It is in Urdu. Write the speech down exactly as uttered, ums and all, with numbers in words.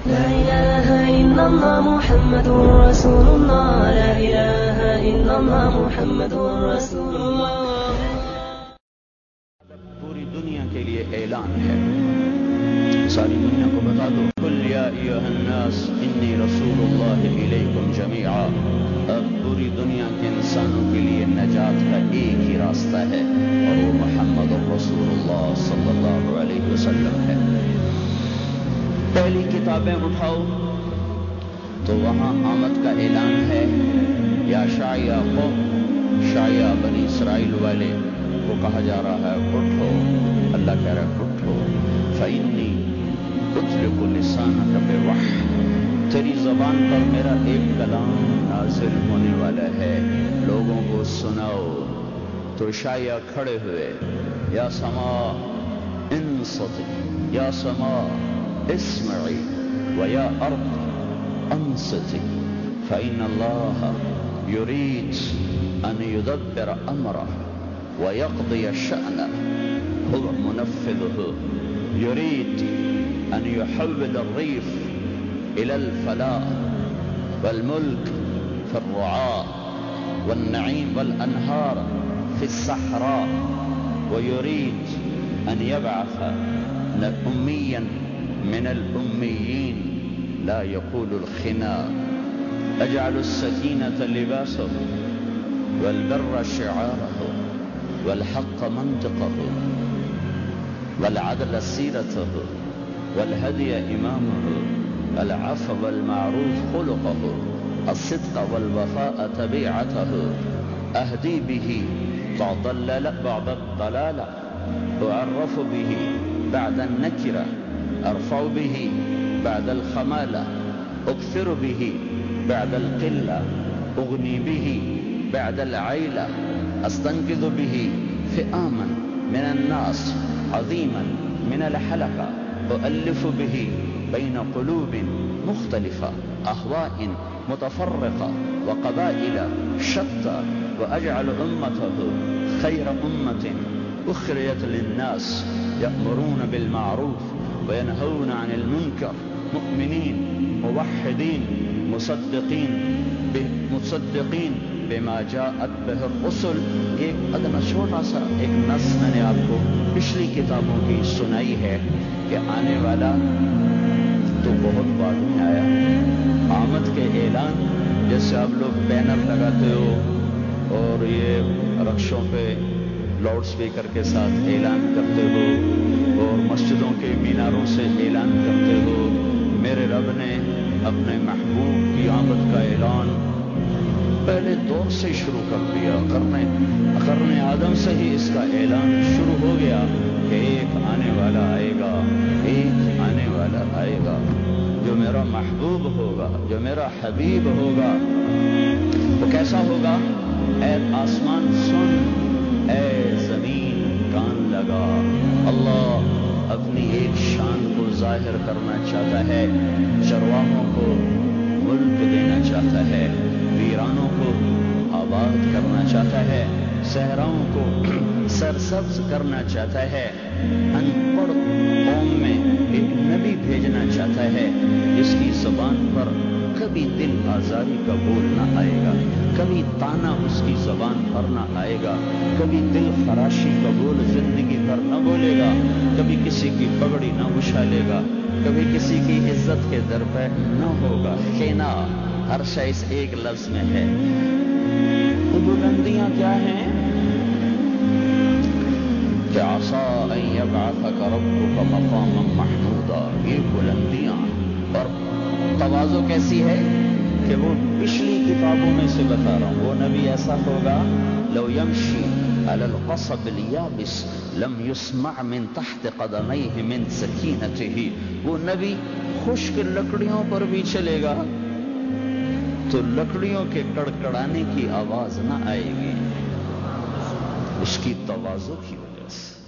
لا إله إلا الله محمد رسول الله لا إله إلا الله محمد رسول الله. پوری دنیا کے لیے اعلان ہے، ساری دنیا کو بتا دو، قل یا ایھا الناس انی رسول اللہ الیکم جمیعا. اب پوری دنیا کے انسانوں کے لیے نجات کا ایک ہی راستہ ہے اور وہ محمد رسول اللہ صلی اللہ علیہ وسلم ہے. پہلی کتابیں اٹھاؤ تو وہاں آمد کا اعلان ہے. یا شاعیہ قوم، شاعیہ بنی اسرائیل والے کو کہا جا رہا ہے اٹھو. اللہ کہہ رہا ہے اٹھو. فإنی اطلق لسانک بوحی، تیری زبان پر میرا ایک کلام نازل ہونے والا ہے، لوگوں کو سناؤ. تو شاعیہ کھڑے ہوئے، یا سما انصتی، یا سما اسمعی ویا ارض انصتی فإن اللہ یرید ان یدبر امرہ ويقضي شأنه هو منفذه يريد أن يحول الريف إلى الفلاح والملك في الرعاء والنعيم والأنهار في الصحراء ويريد أن يبعث أميا من الأميين لا يقول الخنا. أجعل السكينة لباسه والبر شعاره والحق منطقه والعدل سيرته والهدي إمامه العفو والمعروف خلقه الصدق والوفاء تبعته أهدي به بعض الضلالة أعرف به بعد النكرة أرفع به بعد الخمالة أكثر به بعد القلة أغني به بعد العيلة أستنقذ به فئاما من الناس عظيما من الحلقة أؤلف به بين قلوب مختلفة أهواء متفرقة وقبائل شتى وأجعل أمته خير أمة أخرجت للناس يأمرون بالمعروف وينهون عن المنكر مؤمنين موحدين مصدقين مصدقين بما جاءت به الرسل. ایک ادنا چھوٹا سا ایک نص میں نے آپ کو پچھلی کتابوں کی سنائی ہے کہ آنے والا تو بہت بعد میں آیا. آمد کے اعلان جیسے آپ لوگ بینر لگاتے ہو اور یہ رکشوں پہ لاؤڈ سپیکر کے ساتھ اعلان کرتے ہو اور مسجدوں کے میناروں سے اعلان کرتے ہو. میرے رب نے اپنے محبوب کی آمد کا اعلان پہلے دور سے شروع کر دیا. قرن قرن آدم سے ہی اس کا اعلان شروع ہو گیا کہ ایک آنے والا آئے گا، ایک آنے والا آئے گا جو میرا محبوب ہوگا، جو میرا حبیب ہوگا. وہ کیسا ہوگا؟ اے آسمان سن، اے زمین کان لگا. اللہ اپنی ایک شان کو ظاہر کرنا چاہتا ہے، چرواہوں کو ملک دینا چاہتا ہے، ویرانوں کو آباد کرنا چاہتا ہے، صحراؤں کو سرسبز کرنا چاہتا ہے. ان پڑھ قوم میں ایک نبی بھیجنا چاہتا ہے جس کی زبان پر کبھی دل آزاری کا بول نہ آئے گا، کبھی تانا اس کی زبان پر نہ آئے گا، کبھی دل خراشی کا بول زندگی پر نہ بولے گا، کبھی کسی کی پگڑی نہ اچھالے گا، کبھی کسی کی عزت کے در پہ نہ ہوگا. خینا ہر شخص ایک لفظ میں ہے. بلندیاں کیا ہیں؟ کہ عسى ان يبعثك ربك مقاما محمودا. یہ بلندیاں اور تواضع کیسی ہے کہ وہ پچھلی کتابوں میں سے بتا رہا ہوں. وہ نبی ایسا ہوگا لو يمشي على القصب اليابس لم يسمع من تحت قدميه من سكينته. وہ نبی خشک لکڑیوں پر بھی چلے گا تو لکڑیوں کے کڑکڑانے کی آواز نہ آئے گی، اس کی تواضع کی وجہ سے.